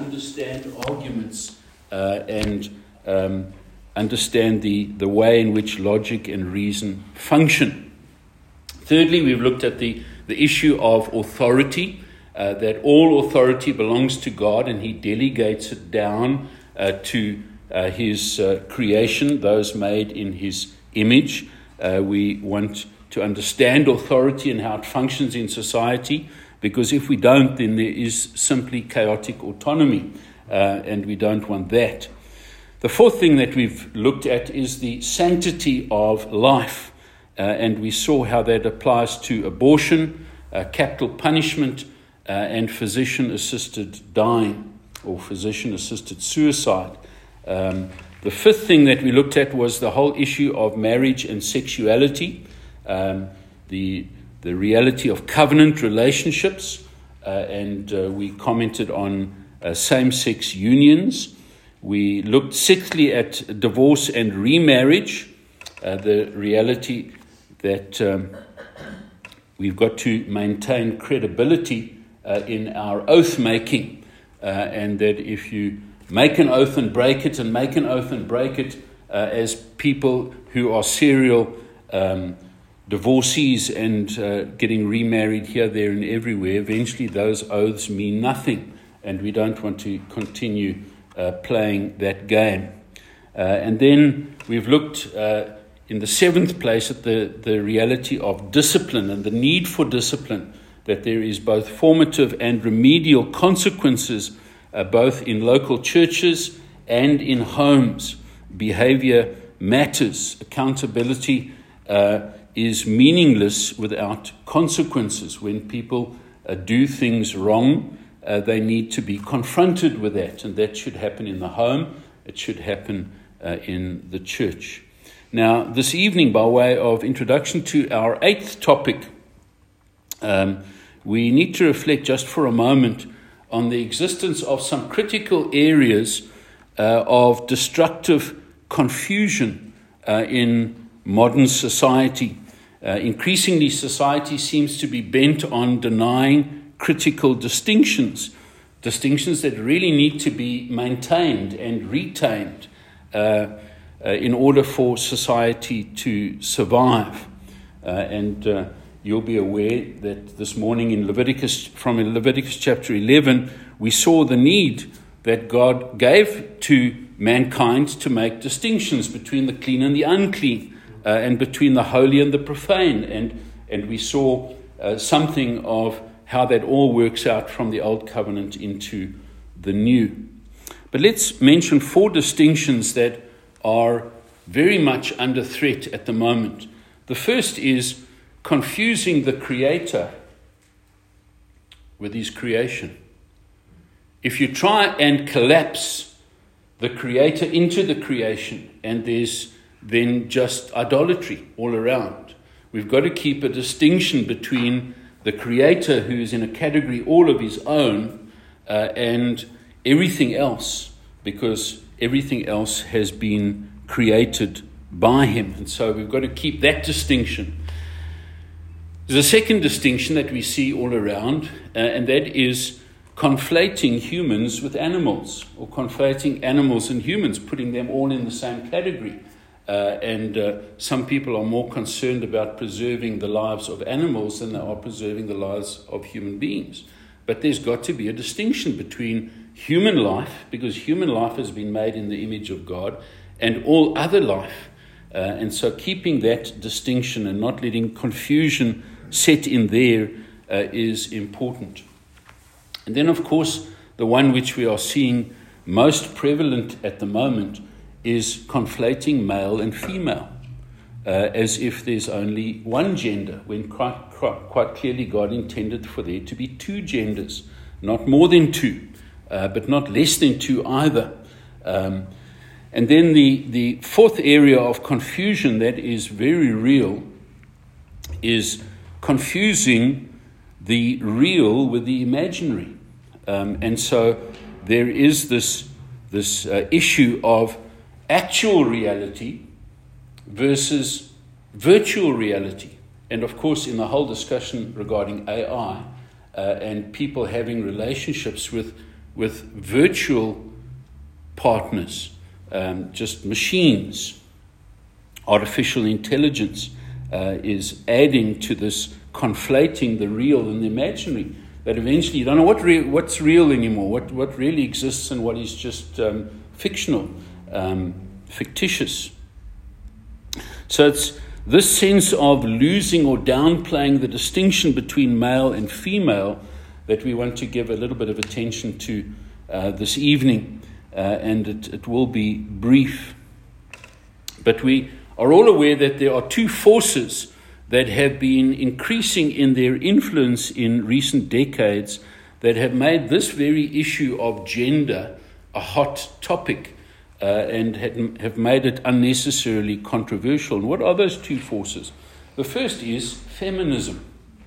understand arguments and understand the way in which logic and reason function. Thirdly, we've looked at the issue of authority, that all authority belongs to God and he delegates it down to his creation, those made in his image. We want to understand authority and how it functions in society, because if we don't, then there is simply chaotic autonomy, and we don't want that. The fourth thing that we've looked at is the sanctity of life, and we saw how that applies to abortion, capital punishment, and physician-assisted dying or physician-assisted suicide. The fifth thing that we looked at was the whole issue of marriage and sexuality, the reality of covenant relationships, and we commented on same-sex unions. We looked sixthly at divorce and remarriage, the reality that we've got to maintain credibility in our oath-making, and that if you make an oath and break it, and make an oath and break it, as people who are serial divorcees and getting remarried here, there, and everywhere, eventually those oaths mean nothing, and we don't want to continue playing that game. And then we've looked in the seventh place at the reality of discipline and the need for discipline, that there is both formative and remedial consequences both in local churches and in homes. Behavior matters. Accountability is meaningless without consequences. When people do things wrong, they need to be confronted with that, and that should happen in the home. It should happen in the church. Now, this evening, by way of introduction to our eighth topic, we need to reflect just for a moment on the existence of some critical areas of destructive confusion in modern society. Increasingly, society seems to be bent on denying critical distinctions that really need to be maintained and retained in order for society to survive. And you'll be aware that this morning in from Leviticus chapter 11, we saw the need that God gave to mankind to make distinctions between the clean and the unclean, and between the holy and the profane. And we saw something of how that all works out from the old covenant into the new. But let's mention four distinctions that are very much under threat at the moment. The first is confusing the Creator with his creation. If you try and collapse the Creator into the creation, and there's then just idolatry all around. We've got to keep a distinction between the Creator, who is in a category all of his own, and everything else, because everything else has been created by him. And so we've got to keep that distinction. There's a second distinction that we see all around, and that is conflating humans with animals, or conflating animals and humans, putting them all in the same category. And some people are more concerned about preserving the lives of animals than they are preserving the lives of human beings. But there's got to be a distinction between human life, because human life has been made in the image of God, and all other life. And so keeping that distinction and not letting confusion set in there is important. And then, of course, the one which we are seeing most prevalent at the moment is conflating male and female, as if there's only one gender, when quite clearly God intended for there to be two genders, not more than two, but not less than two either. And then the fourth area of confusion that is very real is confusing the real with the imaginary. And so there is this issue of actual reality versus virtual reality. And of course, in the whole discussion regarding AI and people having relationships with with virtual partners, just machines. Artificial intelligence is adding to this, conflating the real and the imaginary, that eventually you don't know what's real anymore, what really exists and what is just fictional, fictitious. So it's this sense of losing or downplaying the distinction between male and female that we want to give a little bit of attention to this evening, and it will be brief. But we are all aware that there are two forces that have been increasing in their influence in recent decades that have made this very issue of gender a hot topic and have made it unnecessarily controversial. And what are those two forces? The first is feminism.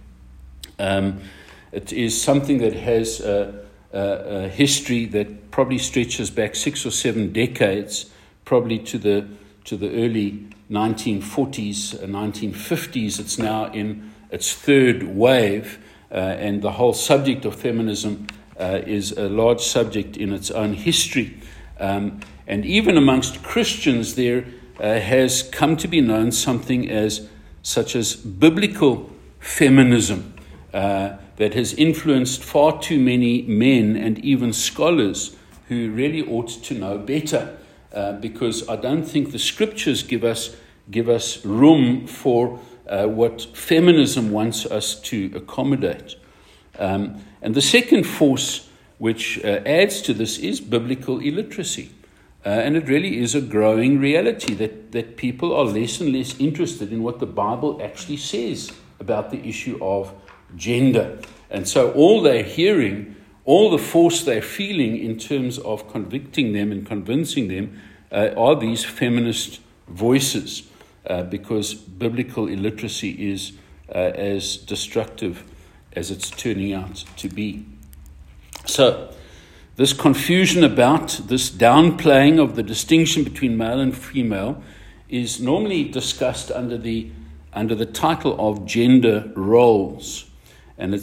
It is something that has a history that probably stretches back 6 or 7 decades, probably to the early 1940s, 1950s. It's now in its third wave, and the whole subject of feminism is a large subject in its own history. And even amongst Christians, there has come to be known something such as biblical feminism that has influenced far too many men and even scholars who really ought to know better, because I don't think the scriptures give us room for what feminism wants us to accommodate. And the second force which adds to this is biblical illiteracy. And it really is a growing reality that people are less and less interested in what the Bible actually says about the issue of gender. And so all they're hearing, all the force they're feeling in terms of convicting them and convincing them are these feminist voices, because biblical illiteracy is as destructive as it's turning out to be. So this confusion about this downplaying of the distinction between male and female is normally discussed under the title of gender roles, and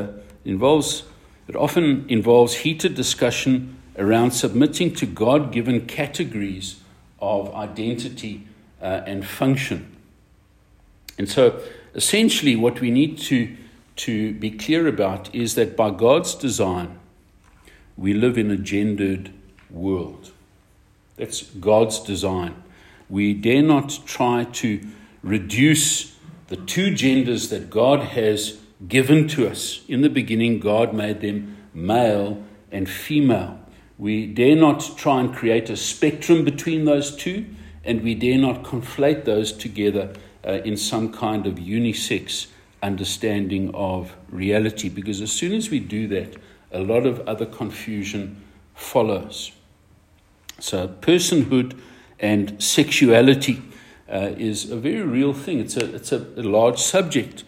it often involves heated discussion around submitting to God-given categories of identity and function. And so essentially what we need to be clear about is that by God's design, we live in a gendered world. That's God's design. We dare not try to reduce the two genders that God has given to us. In the beginning, God made them male and female. We dare not try and create a spectrum between those two, and we dare not conflate those together in some kind of unisex understanding of reality, because as soon as we do that, a lot of other confusion follows. So personhood and sexuality is a very real thing. It's a large subject.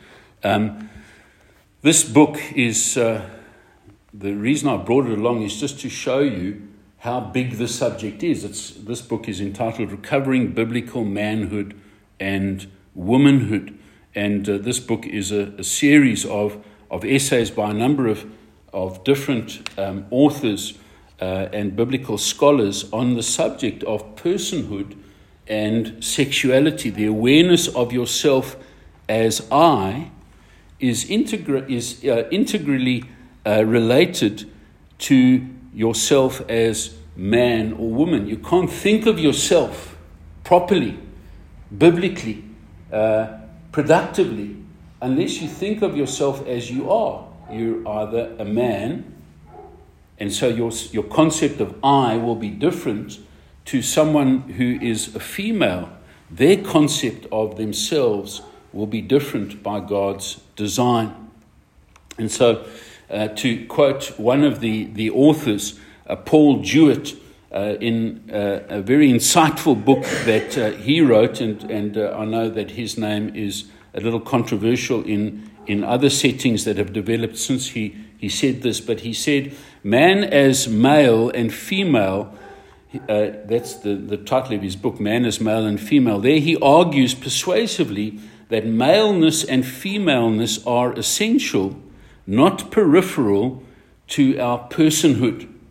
This book is, the reason I brought it along is just to show you how big the subject is. This book is entitled Recovering Biblical Manhood and Womanhood. And this book is a series of essays by a number of different authors and biblical scholars on the subject of personhood and sexuality. The awareness of yourself as I is integrally related to yourself as man or woman. You can't think of yourself properly, biblically, productively, unless you think of yourself as you are. You're either a man, and so your concept of I will be different to someone who is a female. Their concept of themselves will be different by God's design. And so, to quote one of the authors, Paul Jewett, in a very insightful book that he wrote, and I know that his name is a little controversial in other settings that have developed since he said this, but he said, man as male and female, that's the title of his book, Man as Male and Female. There he argues persuasively that maleness and femaleness are essential, not peripheral, to our personhood.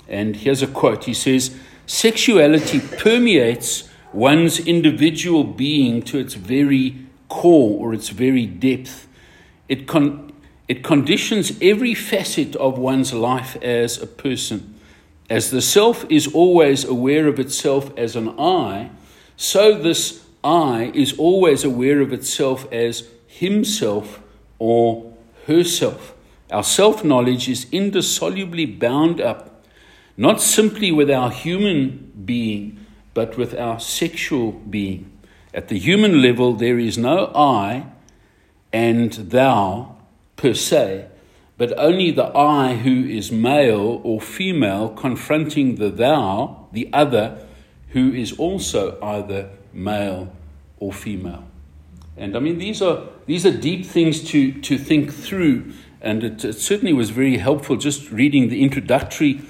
And here's a quote. He says, "Sexuality permeates one's individual being to its very core or its very depth. It conditions every facet of one's life as a person. As the self is always aware of itself as an I, so this I is always aware of itself as himself or herself. Our self-knowledge is indissolubly bound up, not simply with our human being, but with our sexual being. At the human level, there is no I and thou per se, but only the I who is male or female confronting the thou, the other, who is also either male or female." And I mean, these are deep things to think through, and it certainly was very helpful just reading the introductory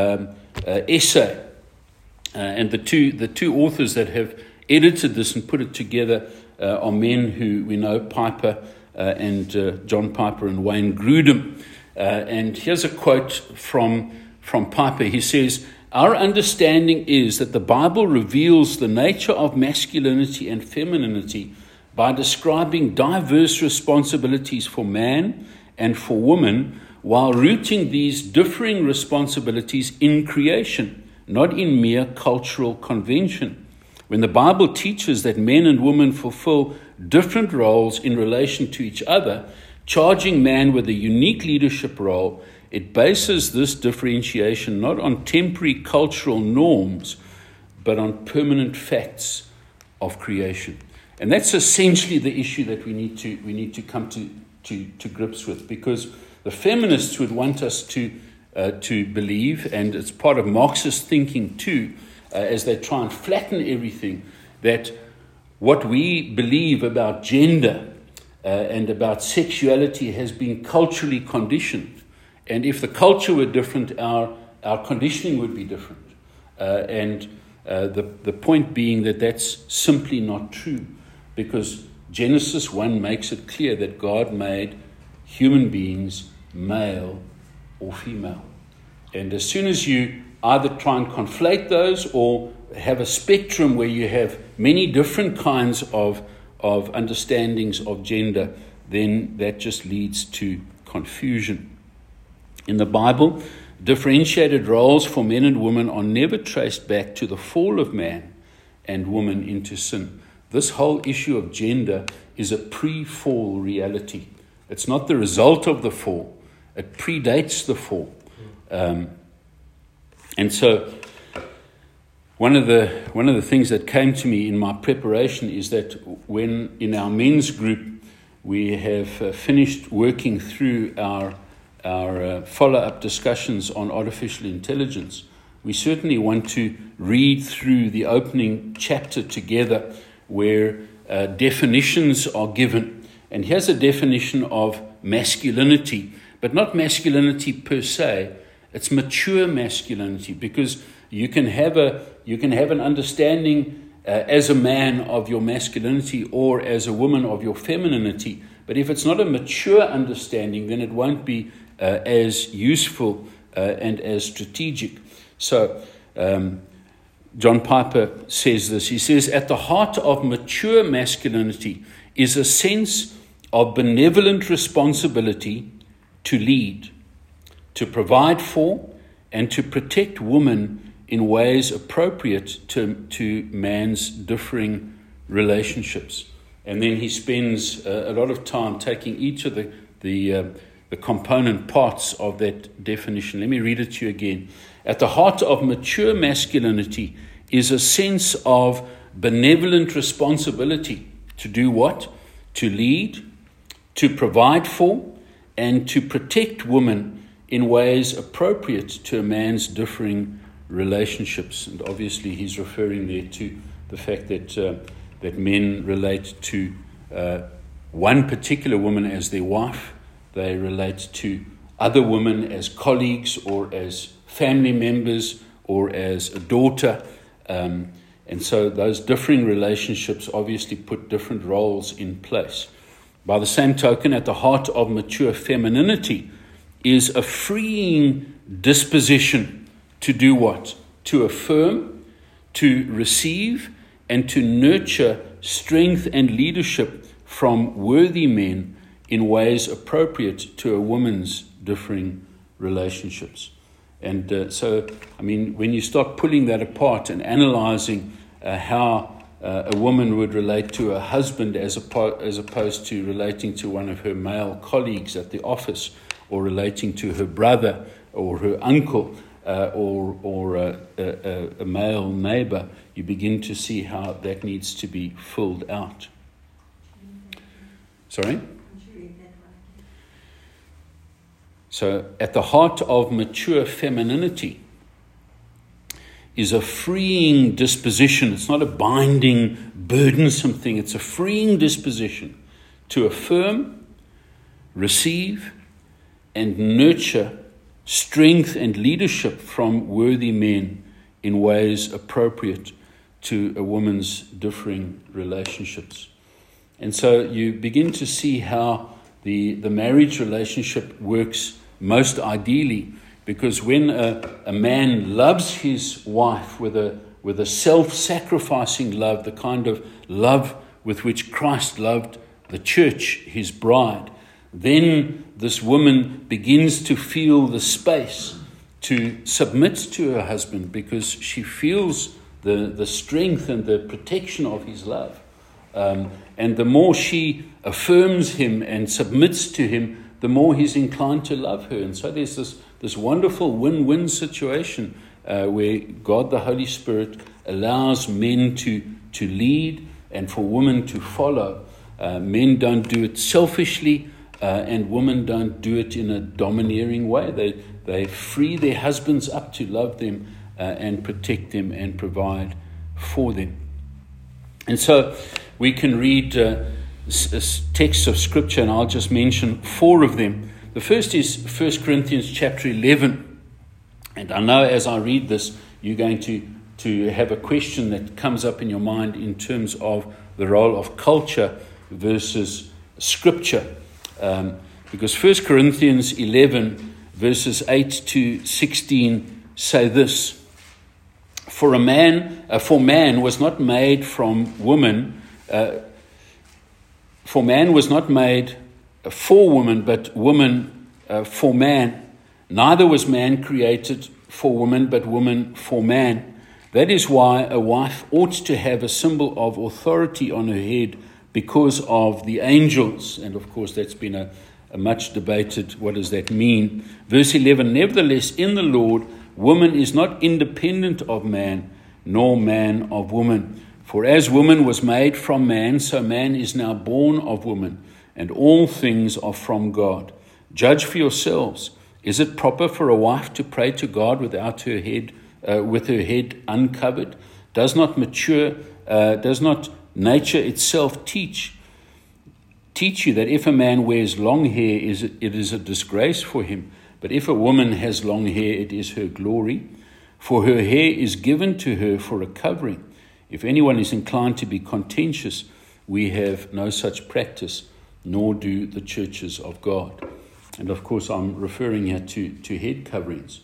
essay. And the two authors that have edited this and put it together are men who we know, Piper and John Piper and Wayne Grudem. And here's a quote from Piper. He says, "Our understanding is that the Bible reveals the nature of masculinity and femininity by describing diverse responsibilities for man and for woman, while rooting these differing responsibilities in creation, not in mere cultural convention. When the Bible teaches that men and women fulfill different roles in relation to each other, charging man with a unique leadership role, it bases this differentiation not on temporary cultural norms, but on permanent facts of creation." And that's essentially the issue that we need to come to grips with, because the feminists would want us to believe, and it's part of Marxist thinking too, as they try and flatten everything, that what we believe about gender and about sexuality has been culturally conditioned. And if the culture were different, our conditioning would be different. And the point being that that's simply not true, because Genesis 1 makes it clear that God made human beings male or female. And as soon as you either try and conflate those or have a spectrum where you have many different kinds of understandings of gender, then that just leads to confusion. In the Bible, differentiated roles for men and women are never traced back to the fall of man and woman into sin. This whole issue of gender is a pre-fall reality. It's not the result of the fall. It predates the fall. And so one of the things that came to me in my preparation is that when in our men's group we have finished working through our follow-up discussions on artificial intelligence, we certainly want to read through the opening chapter together, where definitions are given. And here's a definition of masculinity, but not masculinity per se. It's mature masculinity, because you can have an understanding as a man of your masculinity or as a woman of your femininity. But if it's not a mature understanding, then it won't be as useful and as strategic. So John Piper says this. He says, "At the heart of mature masculinity is a sense of benevolent responsibility to lead, to provide for, and to protect women in ways appropriate to man's differing relationships." And then he spends a lot of time taking each of the component parts of that definition. Let me read it to you again. At the heart of mature masculinity is a sense of benevolent responsibility to do what? To lead, to provide for, and to protect women in ways appropriate to a man's differing relationships. And obviously he's referring there to the fact that men relate to one particular woman as their wife. They relate to other women as colleagues or as family members or as a daughter. And so those differing relationships obviously put different roles in place. By the same token, at the heart of mature femininity is a freeing disposition to do what? To affirm, to receive, and to nurture strength and leadership from worthy men in ways appropriate to a woman's differing relationships. And so, when you start pulling that apart and analyzing how a woman would relate to her husband as opposed to relating to one of her male colleagues at the office, or relating to her brother or her uncle, or a male neighbor, you begin to see how that needs to be filled out. Sorry? So at the heart of mature femininity is a freeing disposition. It's not a binding, burdensome thing. It's a freeing disposition to affirm, receive, and nurture strength and leadership from worthy men in ways appropriate to a woman's differing relationships. And so you begin to see how the marriage relationship works most ideally, because when a man loves his wife with a self-sacrificing love, the kind of love with which Christ loved the church, his bride, then this woman begins to feel the space to submit to her husband, because she feels the strength and the protection of his love. And the more she affirms him and submits to him, the more he's inclined to love her. And so there's this wonderful win-win situation where God the Holy Spirit allows men to lead and for women to follow. Men don't do it selfishly, and women don't do it in a domineering way. They free their husbands up to love them and protect them and provide for them. And so we can read texts of Scripture, and I'll just mention 4 of them. The first is 1 Corinthians chapter 11. And I know as I read this, you're going to have a question that comes up in your mind in terms of the role of culture versus Scripture. Because 1 Corinthians 11, verses 8 to 16 say this: For man was not made from woman, for man was not made for woman, but woman for man. Neither was man created for woman, but woman for man. That is why a wife ought to have a symbol of authority on her head because of the angels. And of course, that's been a much debated, what does that mean? Verse 11, Nevertheless, in the Lord, woman is not independent of man, nor man of woman. For as woman was made from man, so man is now born of woman, and all things are from God. Judge for yourselves. Is it proper for a wife to pray to God with her head uncovered? Does not nature itself teach you that if a man wears long hair, it is a disgrace for him? But if a woman has long hair, it is her glory, for her hair is given to her for a covering. If anyone is inclined to be contentious, we have no such practice, nor do the churches of God. And of course, I'm referring here to head coverings,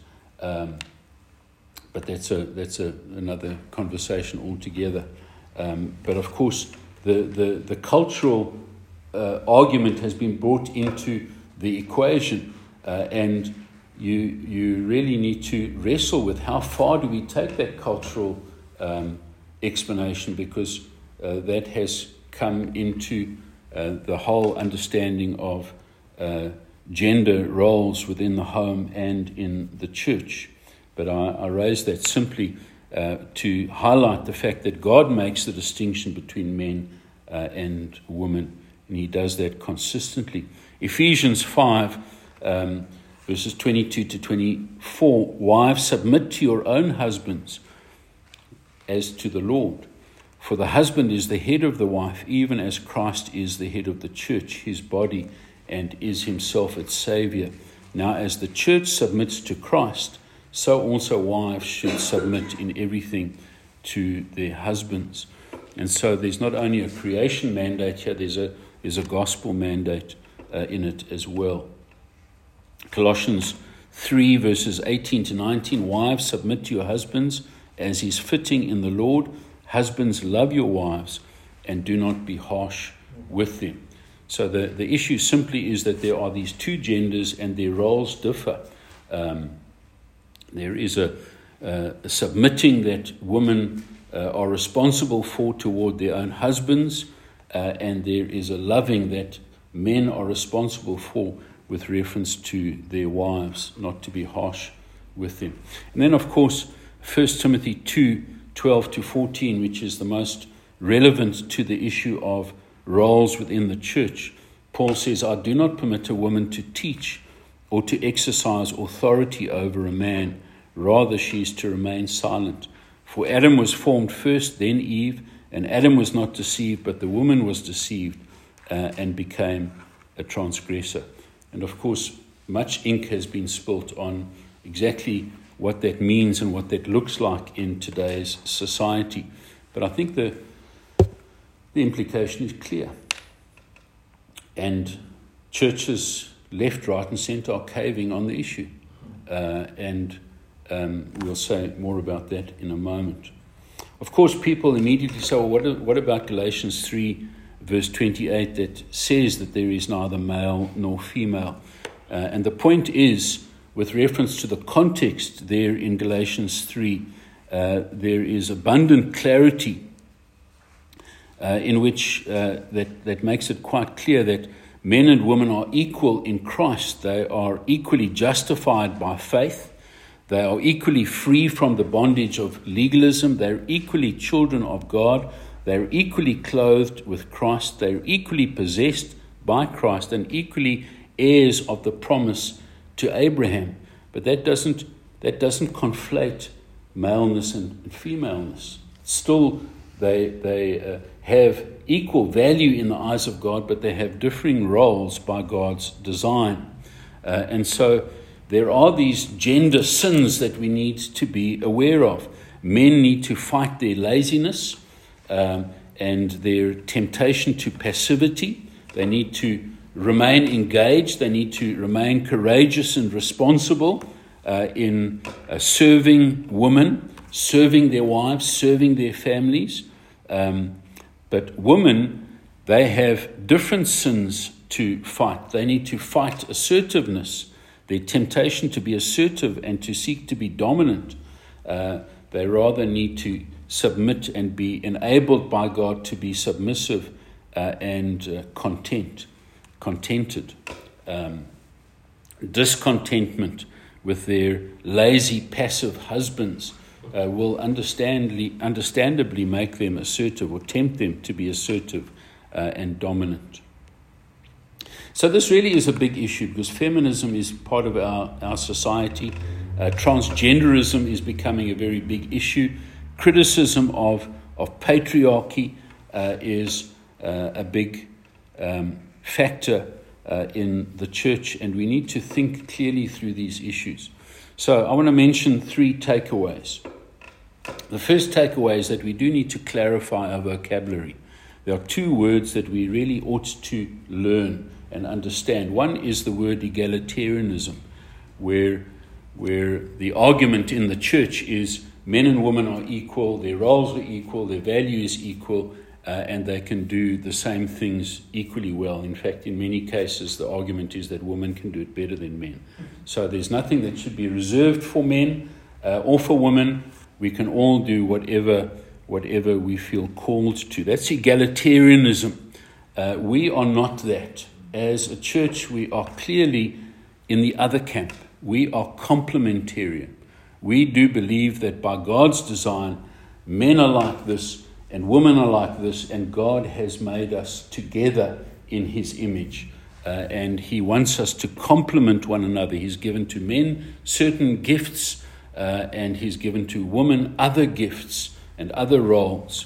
but that's another conversation altogether. But of course, the cultural argument has been brought into the equation, and you really need to wrestle with how far do we take that cultural explanation, because that has come into the whole understanding of gender roles within the home and in the church. But I raise that simply to highlight the fact that God makes the distinction between men and women, and he does that consistently. Ephesians 5, verses 22 to 24, Wives, submit to your own husbands as to the Lord. For the husband is the head of the wife, even as Christ is the head of the church, his body, and is himself its Savior. Now, as the church submits to Christ, so also wives should submit in everything to their husbands. And so there's not only a creation mandate here, there's a gospel mandate in it as well. Colossians 3 verses 18 to 19, wives, submit to your husbands as is fitting in the Lord. Husbands, love your wives and do not be harsh with them. So the issue simply is that there are these two genders and their roles differ. There is a submitting that women are responsible for toward their own husbands, and there is a loving that men are responsible for with reference to their wives, not to be harsh with them. And then, of course, 1 Timothy 2:12 to 14, which is the most relevant to the issue of roles within the church. Paul says, I do not permit a woman to teach or to exercise authority over a man. Rather, she is to remain silent. For Adam was formed first, then Eve, and Adam was not deceived, but the woman was deceived and became a transgressor. And of course, much ink has been spilt on exactly what that means and what that looks like in today's society. But I think the implication is clear. And churches left, right and centre are caving on the issue. And we'll say more about that in a moment. Of course, people immediately say, well, what about Galatians 3, verse 28, that says that there is neither male nor female? And the point is, with reference to the context there in Galatians 3, there is abundant clarity in which that makes it quite clear that men and women are equal in Christ. They are equally justified by faith. They are equally free from the bondage of legalism. They are equally children of God. They are equally clothed with Christ. They are equally possessed by Christ and equally heirs of the promise to Abraham. But that doesn't conflate maleness and femaleness. Still, they have equal value in the eyes of God, but they have differing roles by God's design. And so there are these gender sins that we need to be aware of. Men need to fight their laziness and their temptation to passivity. They need to remain engaged. They need to remain courageous and responsible in serving women, serving their wives, serving their families. But women, they have different sins to fight. They need to fight assertiveness, their temptation to be assertive and to seek to be dominant. They rather need to submit and be enabled by God to be submissive and contented. Discontentment with their lazy, passive husbands will understandably make them assertive or tempt them to be assertive and dominant. So this really is a big issue because feminism is part of our society. Transgenderism is becoming a very big issue. Criticism of patriarchy is a big factor in the church, and we need to think clearly through these issues. So I want to mention 3 takeaways. The first takeaway is that we do need to clarify our vocabulary. There are 2 words that we really ought to learn and understand. One is the word egalitarianism, where the argument in the church is men and women are equal, their roles are equal, their value is equal, and they can do the same things equally well. In fact, in many cases, the argument is that women can do it better than men. So there's nothing that should be reserved for men or for women. We can all do whatever we feel called to. That's egalitarianism. We are not that. As a church, we are clearly in the other camp. We are complementarian. We do believe that by God's design, men are like this and women are like this, and God has made us together in his image. And he wants us to complement one another. He's given to men certain gifts, and he's given to women other gifts and other roles.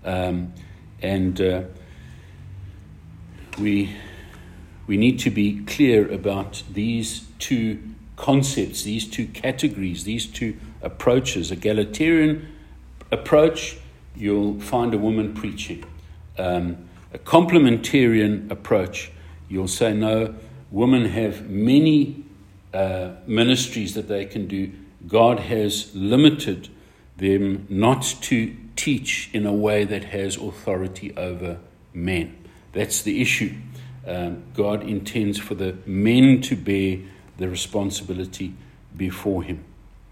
We need to be clear about these 2 concepts, these 2 categories, these 2 approaches. Egalitarian approach, you'll find a woman preaching. A complementarian approach, you'll say, no, women have many ministries that they can do, God has limited them not to teach in a way that has authority over men. That's the issue. God intends for the men to bear the responsibility before him.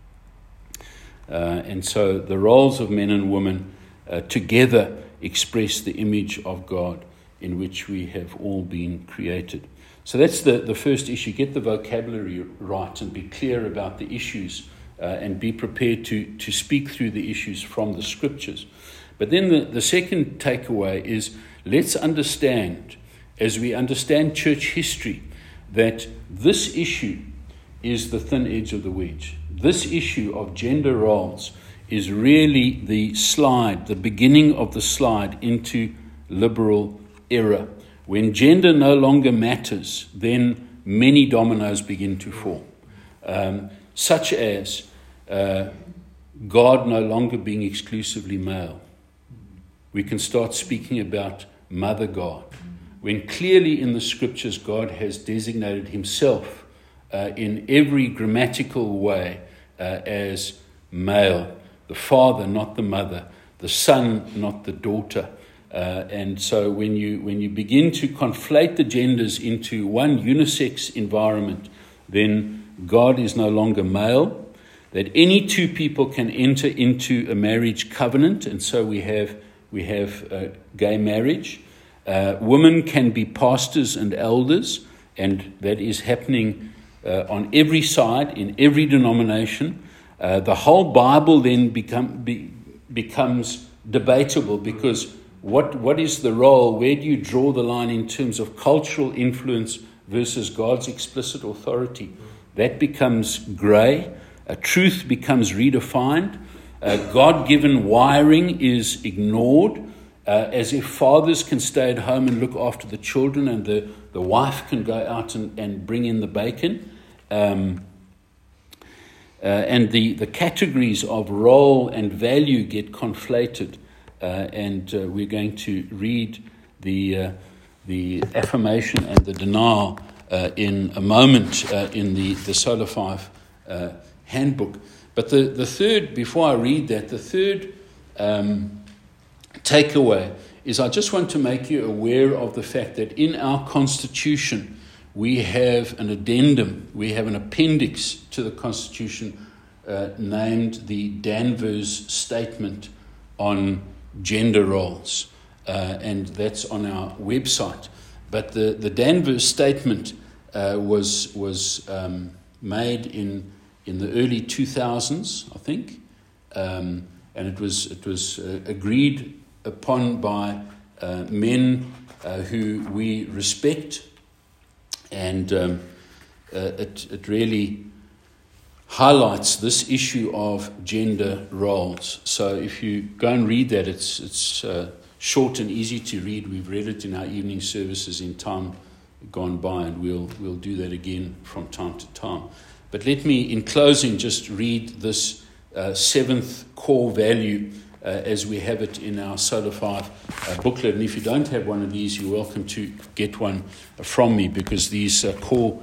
And so the roles of men and women together express the image of God in which we have all been created. So that's the first issue. Get the vocabulary right and be clear about the issues and be prepared to speak through the issues from the scriptures. But then the second takeaway is, let's understand, as we understand church history, that this issue is the thin edge of the wedge. This issue of gender roles is really the beginning of the slide into liberal error. When gender no longer matters, then many dominoes begin to fall, such as God no longer being exclusively male. We can start speaking about Mother God, when clearly in the scriptures God has designated himself in every grammatical way as male, the father, not the mother, the son, not the daughter. And so when you begin to conflate the genders into one unisex environment, then God is no longer male, that any two people can enter into a marriage covenant, and so we have gay marriage. Women can be pastors and elders, and that is happening on every side, in every denomination. The whole Bible then becomes debatable, because what is the role? Where do you draw the line in terms of cultural influence versus God's explicit authority? That becomes grey. Truth becomes redefined. God-given wiring is ignored, as if fathers can stay at home and look after the children, and the wife can go out and bring in the bacon. And the categories of role and value get conflated. And we're going to read the affirmation and the denial in a moment in the Sola 5 handbook. But the third, before I read that, the third takeaway is, I just want to make you aware of the fact that in our Constitution we have an addendum, we have an appendix to the Constitution named the Danvers Statement on Gender Roles, and that's on our website. But the Danvers Statement was made in the early 2000s, I think, and it was agreed upon by men who we respect, and it really highlights this issue of gender roles. So if you go and read that, it's short and easy to read. We've read it in our evening services in time gone by, and we'll do that again from time to time. But let me, in closing, just read this seventh core value as we have it in our Sola 5 booklet. And if you don't have one of these, you're welcome to get one from me, because these core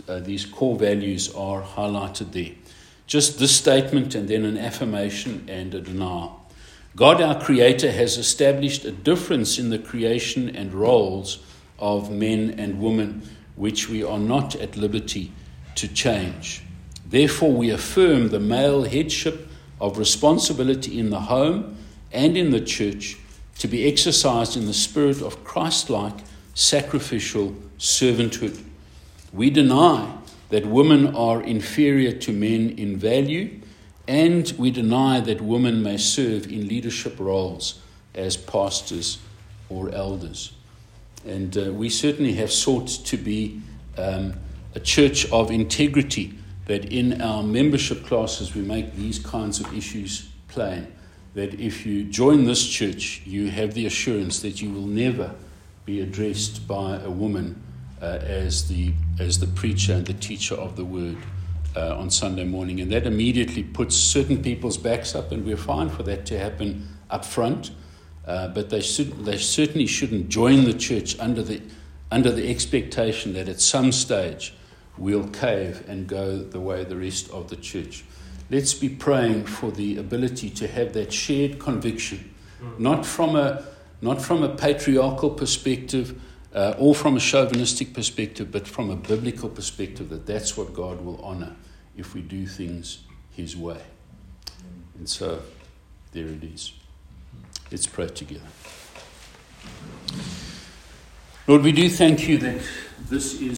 values are highlighted there. Just this statement, and then an affirmation and a denial. God, our Creator, has established a difference in the creation and roles of men and women, which we are not at liberty to change. Therefore, we affirm the male headship of responsibility in the home and in the church to be exercised in the spirit of Christ-like sacrificial servanthood. We deny that women are inferior to men in value, and we deny that women may serve in leadership roles as pastors or elders. And we certainly have sought to be a church of integrity, that in our membership classes we make these kinds of issues plain, that if you join this church, you have the assurance that you will never be addressed by a woman as the preacher and the teacher of the word on Sunday morning. And that immediately puts certain people's backs up, and we're fine for that to happen up front. But they certainly shouldn't join the church under the expectation that at some stage we'll cave and go the way of the rest of the church. Let's be praying for the ability to have that shared conviction, not from a patriarchal perspective or from a chauvinistic perspective, but from a biblical perspective, that's what God will honor if we do things his way. And so, there it is. Let's pray together. Lord, we do thank you that this is